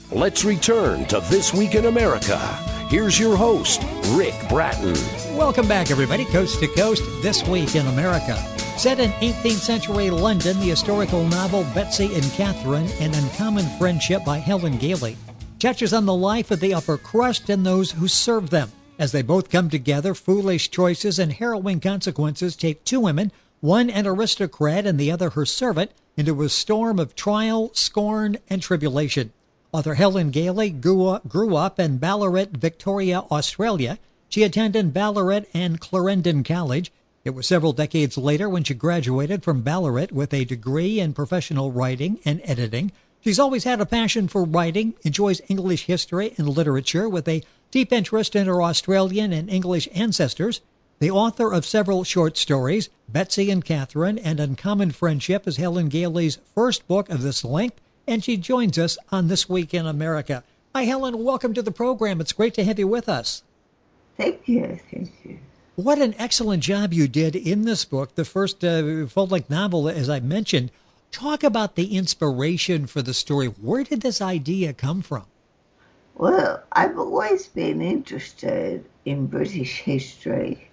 Let's return to This Week in America. Here's your host, Rick Bratton. Welcome back, everybody. Coast to Coast, This Week in America. Set in 18th century London, the historical novel Betsy and Catherine, An Uncommon Friendship by Helen Gailey touches on the life of the upper crust and those who serve them. As they both come together, foolish choices and harrowing consequences take two women, one an aristocrat and the other her servant, into a storm of trial, scorn, and tribulation. Author Helen Gailey grew up in Ballarat, Victoria, Australia. She attended Ballarat and Clarendon College. It was several decades later when she graduated from Ballarat with a degree in professional writing and editing. She's always had a passion for writing, enjoys English history and literature with a deep interest in her Australian and English ancestors. The author of several short stories, Betsy and Catherine, An Uncommon Friendship is Helen Gailey's first book of this length, and she joins us on This Week in America. Hi, Helen. Welcome to the program. It's great to have you with us. Thank you. Thank you. What an excellent job you did in this book, the first full-length novel, as I mentioned. Talk about the inspiration for the story. Where did this idea come from? Well, I've always been interested in British history.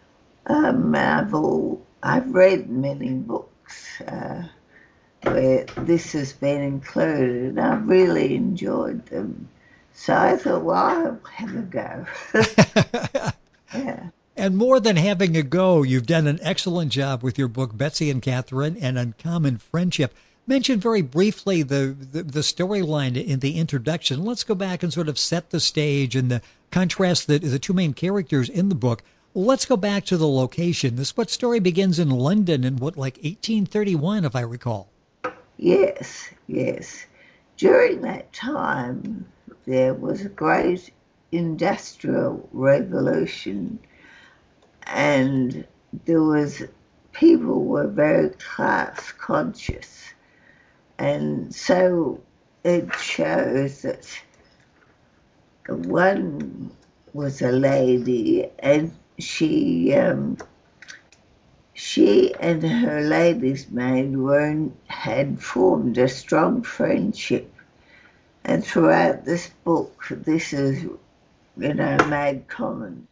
I've read many books where this has been included, and I've really enjoyed them. So I thought, well, I'll have a go. Yeah. And more than having a go, you've done an excellent job with your book, Betsy and Catherine, An Uncommon Friendship. Mention very briefly the storyline in the introduction. Let's go back and sort of set the stage and the contrast the two main characters in the book. Let's go back to the location. This story begins in London in 1831, if I recall. Yes. During that time, there was a great industrial revolution, and people were very class conscious. And so it shows that one was a lady, and she and her lady's maid had formed a strong friendship. And throughout this book, this is, made common.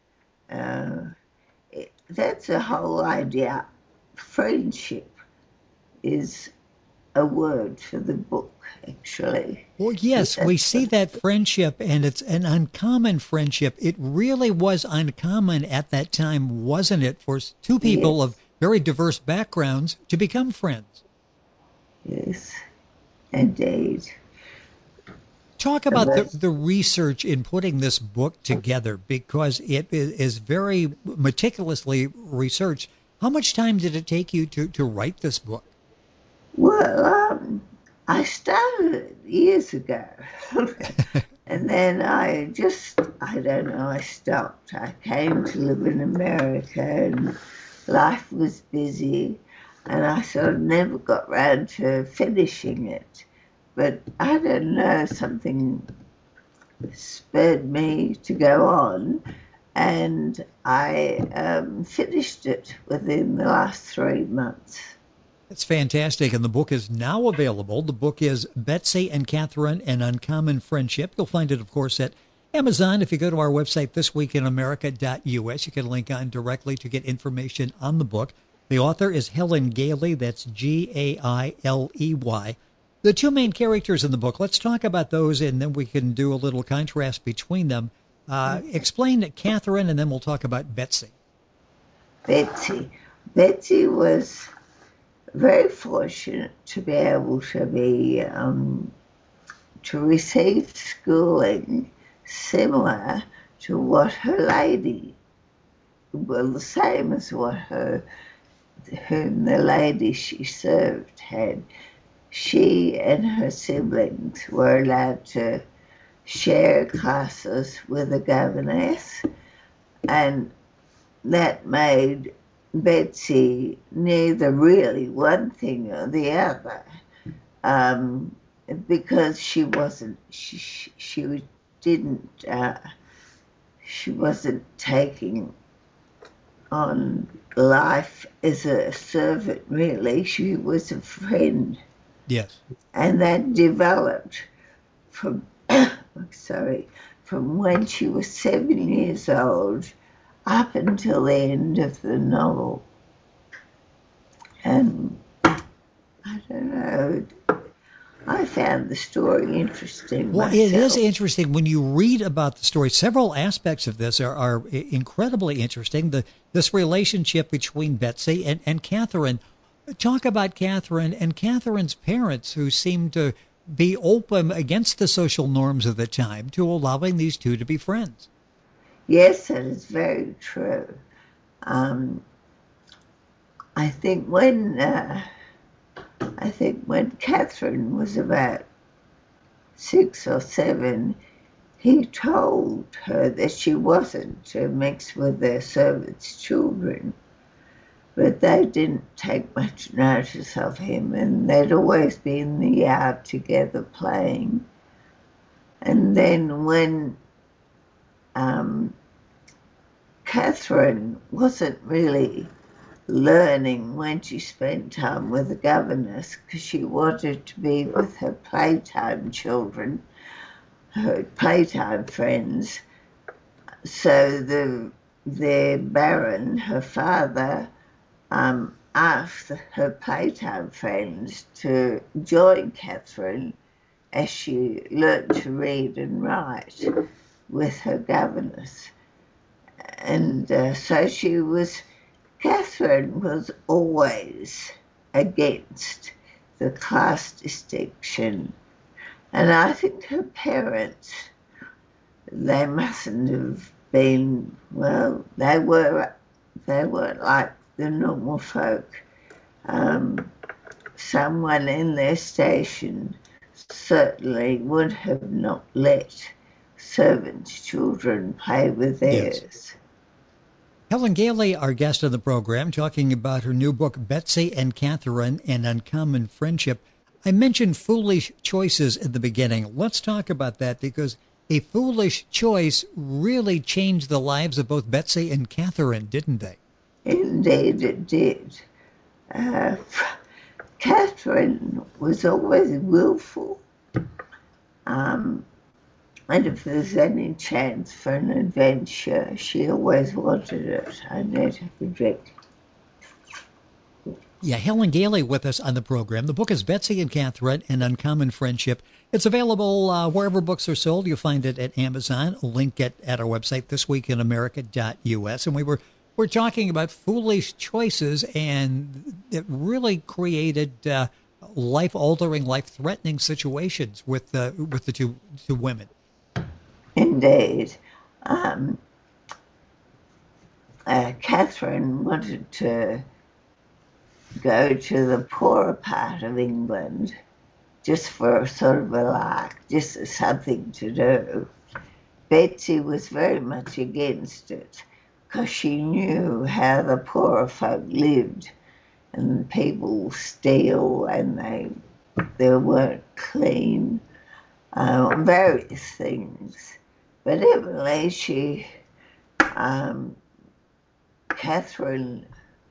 That's the whole idea. Friendship is a word for the book, actually. Well, yes, we see that friendship, and it's an uncommon friendship. It really was uncommon at that time, wasn't it, for two people of very diverse backgrounds to become friends? Yes, indeed. Talk about the research in putting this book together, because it is very meticulously researched. How much time did it take you to write this book? Well, I started years ago. And then I stopped. I came to live in America, and life was busy, and I sort of never got round to finishing it. But I don't know, something spurred me to go on, and I finished it within the last 3 months. That's fantastic, and the book is now available. The book is Betsy and Catherine, An Uncommon Friendship. You'll find it, of course, at Amazon. If you go to our website, thisweekinamerica.us, you can link on directly to get information on the book. The author is Helen Gailey. That's Gailey. The two main characters in the book, let's talk about those, and then we can do a little contrast between them. Explain Catherine, and then we'll talk about Betsy. Betsy was very fortunate to be able to receive schooling similar to what her lady, well, the same as whom the lady she served had. She and her siblings were allowed to share classes with a governess, and that made Betsy neither really one thing or the other, because she wasn't taking on life as a servant, really. She was a friend. Yes. And that developed from from when she was 7 years old up until the end of the novel. And I don't know, I found the story interesting Well, myself. it is interesting when you read about the story. Several aspects of this are incredibly interesting. This relationship between Betsy and Catherine. Talk about Catherine and Catherine's parents, who seem to be open against the social norms of the time to allowing these two to be friends. Yes, that is very true. I think when Catherine was about 6 or 7, he told her that she wasn't to mix with their servants' children. But they didn't take much notice of him, and they'd always be in the yard together playing. And then when Catherine wasn't really learning when she spent time with the governess, because she wanted to be with her playtime children, her playtime friends, so their baron, her father, asked her playtime friends to join Catherine as she learnt to read and write with her governess. And so Catherine was always against the class distinction. And I think her parents, they mustn't have been, well, they weren't like the normal folk. Someone in their station certainly would have not let servants' children play with theirs. Yes. Helen Gailey, our guest on the program, talking about her new book, Betsy and Catherine, An Uncommon Friendship. I mentioned foolish choices at the beginning. Let's talk about that, because a foolish choice really changed the lives of both Betsy and Catherine, didn't they? Indeed it did. Catherine was always willful. And if there's any chance for an adventure, she always wanted it. I let her predict. Yeah, Helen Gailey with us on the program. The book is Betsy and Catherine, An Uncommon Friendship. It's available wherever books are sold. You'll find it at Amazon. A link at our website, thisweekinamerica.us. And we're talking about foolish choices, and it really created life-altering, life-threatening situations with the two women. Indeed. Catherine wanted to go to the poorer part of England just for sort of a lark, just as something to do. Betsy was very much against it because she knew how the poorer folk lived, and people steal and they weren't clean, various things. But evidently Catherine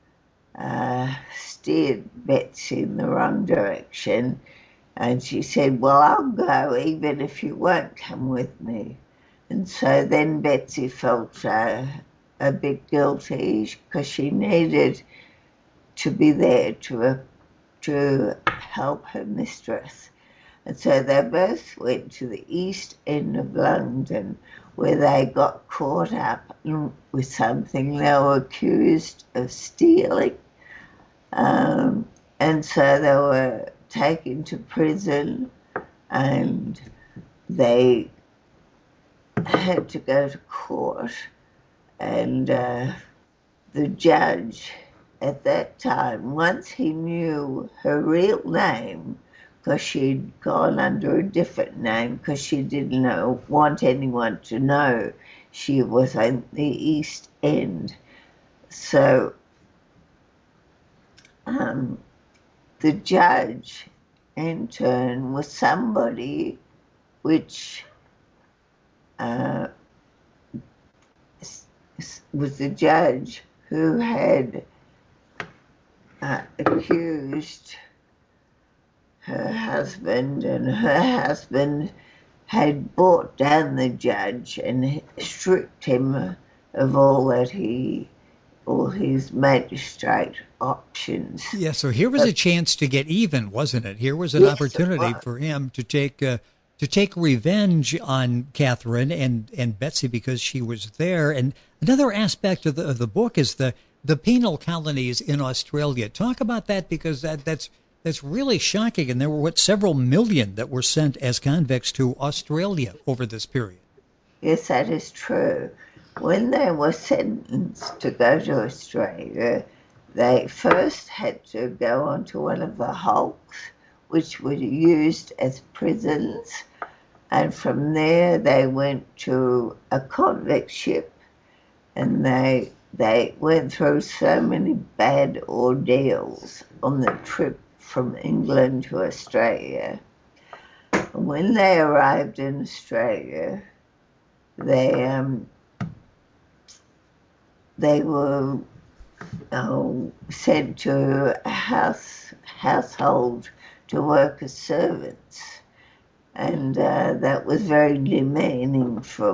steered Betsy in the wrong direction, and she said, well, I'll go even if you won't come with me. And so then Betsy felt a bit guilty because she needed to be there to help her mistress. And so they both went to the East End of London, where they got caught up with something they were accused of stealing. And so they were taken to prison, and they had to go to court. And the judge at that time, once he knew her real name, because she'd gone under a different name because she didn't want anyone to know she was in the East End. So the judge, in turn, was somebody which was the judge who had accused her husband, and her husband had brought down the judge and stripped him of all his magistrate options. Yeah, so here was a chance to get even, wasn't it? Here was an Yes, it opportunity was. for him to take revenge on Catherine and Betsy because she was there. And another aspect of the book is the penal colonies in Australia. Talk about that, because that's really shocking. And there were several million that were sent as convicts to Australia over this period. Yes, that is true. When they were sentenced to go to Australia, they first had to go onto one of the hulks, which were used as prisons, and from there they went to a convict ship, and they went through so many bad ordeals on the trip from England to Australia. When they arrived in Australia, they were sent to a household to work as servants, and that was very demeaning for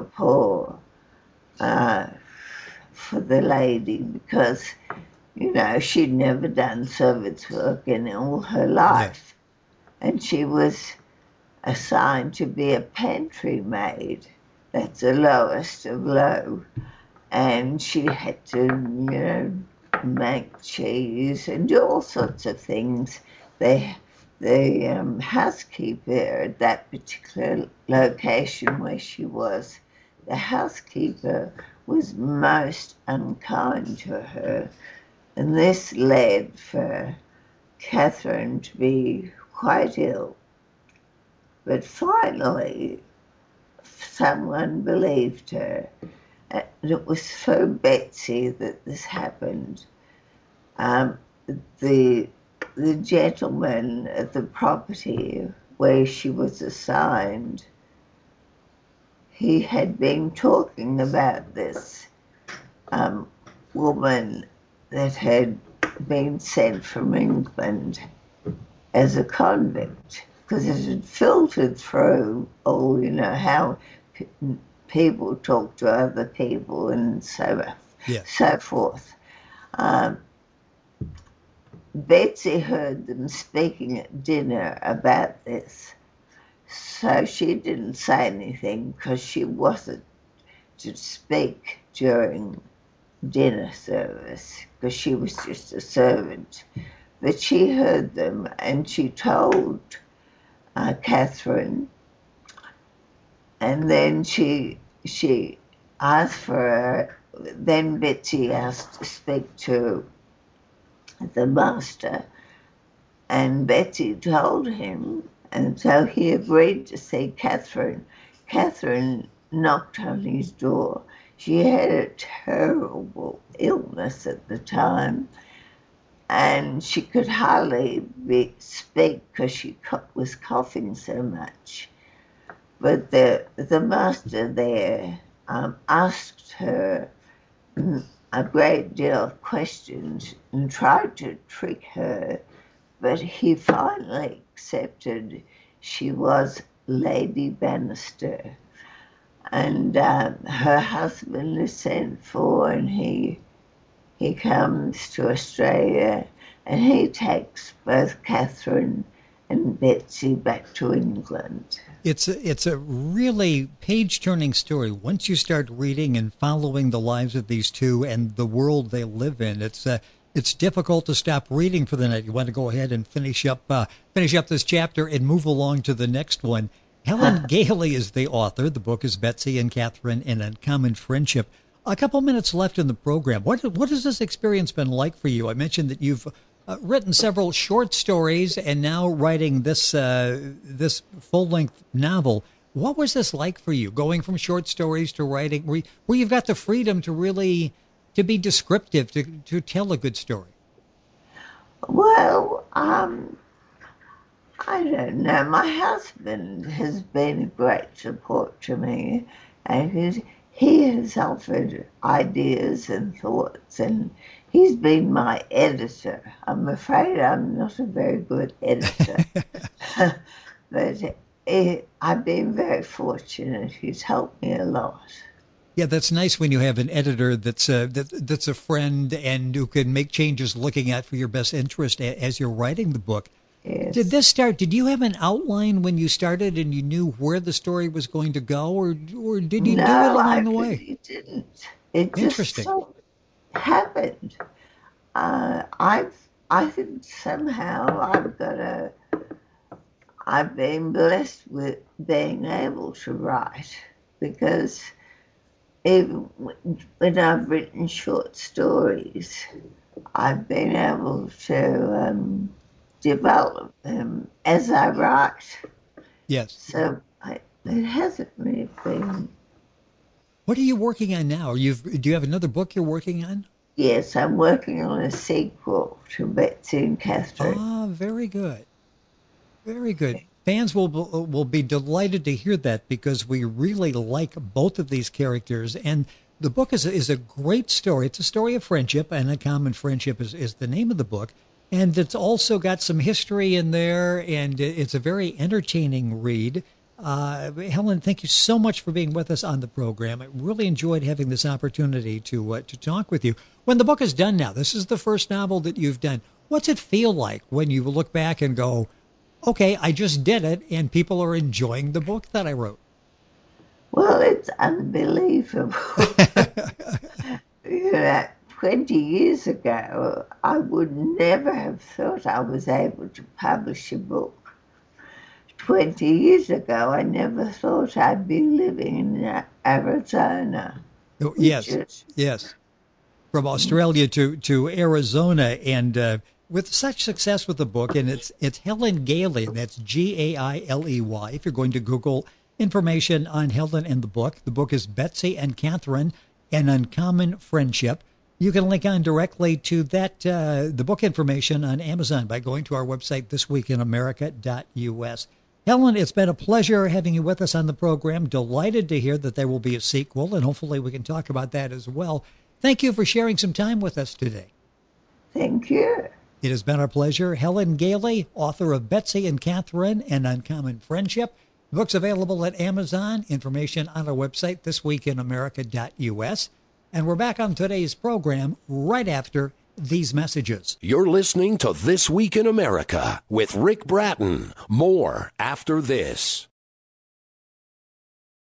for the lady, because she'd never done servants work in all her life, and she was assigned to be a pantry maid. That's the lowest of low. And she had to, make cheese and do all sorts of things. The housekeeper at that particular location where she was, the housekeeper was most unkind to her. And this led for Catherine to be quite ill. But finally, someone believed her. And it was for Betsy that this happened. The gentleman at the property where she was assigned, he had been talking about this woman that had been sent from England as a convict, because it had filtered through how people talk to other people and so forth. Betsy heard them speaking at dinner about this, so she didn't say anything because she wasn't to speak during dinner service, because she was just a servant. But she heard them, and she told Catherine, and then she asked for her. Then Betsy asked to speak to the master, and Betsy told him, and so he agreed to see Catherine. Catherine knocked on his door. She had a terrible illness at the time, and she could hardly speak because she was coughing so much. But the master there asked her a great deal of questions and tried to trick her, but he finally accepted she was Lady Bannister. And her husband is sent for, and he comes to Australia, and he takes both Catherine and Betsy back to England. It's a really page-turning story. Once you start reading and following the lives of these two and the world they live in, it's difficult to stop reading for the night. You want to go ahead and finish up this chapter and move along to the next one. Helen Gailey is the author. The book is Betsy and Catherine: An Uncommon Friendship. A couple minutes left in the program. What has this experience been like for you? I mentioned that you've written several short stories and now writing this full-length novel. What was this like for you, going from short stories to writing, where you've got the freedom to really to be descriptive, to tell a good story? Well, I don't know. My husband has been a great support to me, and he has offered ideas and thoughts, and he's been my editor. I'm afraid I'm not a very good editor, but I've been very fortunate. He's helped me a lot. Yeah, that's nice when you have an editor that's that's a friend and who can make changes looking out for your best interest as you're writing the book. Yes. Did you have an outline when you started and you knew where the story was going to go, or did you do it No, I along the way? really didn't. It just Interesting. so happened. I think somehow I've been blessed with being able to write, because even when I've written short stories, I've been able to develop them as I write. Yes. So it hasn't really been. What are you working on now? Do you have another book you're working on? Yes, I'm working on a sequel to Betsy and Catherine. Ah, very good. Very good. Fans will be delighted to hear that, because we really like both of these characters. And the book is a great story. It's a story of friendship, and Uncommon Friendship is the name of the book. And it's also got some history in there, and it's a very entertaining read. Helen, thank you so much for being with us on the program. I really enjoyed having this opportunity to talk with you. When the book is done now, this is the first novel that you've done. What's it feel like when you look back and go, okay, I just did it, and people are enjoying the book that I wrote? Well, it's unbelievable. 20 years ago, I would never have thought I was able to publish a book. 20 years ago, I never thought I'd be living in Arizona. Oh, yes. From Australia to Arizona, and with such success with the book, and it's Helen Gailey, and that's Gailey. If you're going to Google information on Helen and the book is Betsy and Catherine, An Uncommon Friendship. You can link on directly to that the book information on Amazon by going to our website, thisweekinamerica.us. Helen, it's been a pleasure having you with us on the program. Delighted to hear that there will be a sequel, and hopefully we can talk about that as well. Thank you for sharing some time with us today. Thank you. It has been our pleasure. Helen Gailey, author of Betsy and Catherine, An Uncommon Friendship. The book's available at Amazon. Information on our website, thisweekinamerica.us. And we're back on today's program right after these messages. You're listening to This Week in America with Rick Bratton. More after this.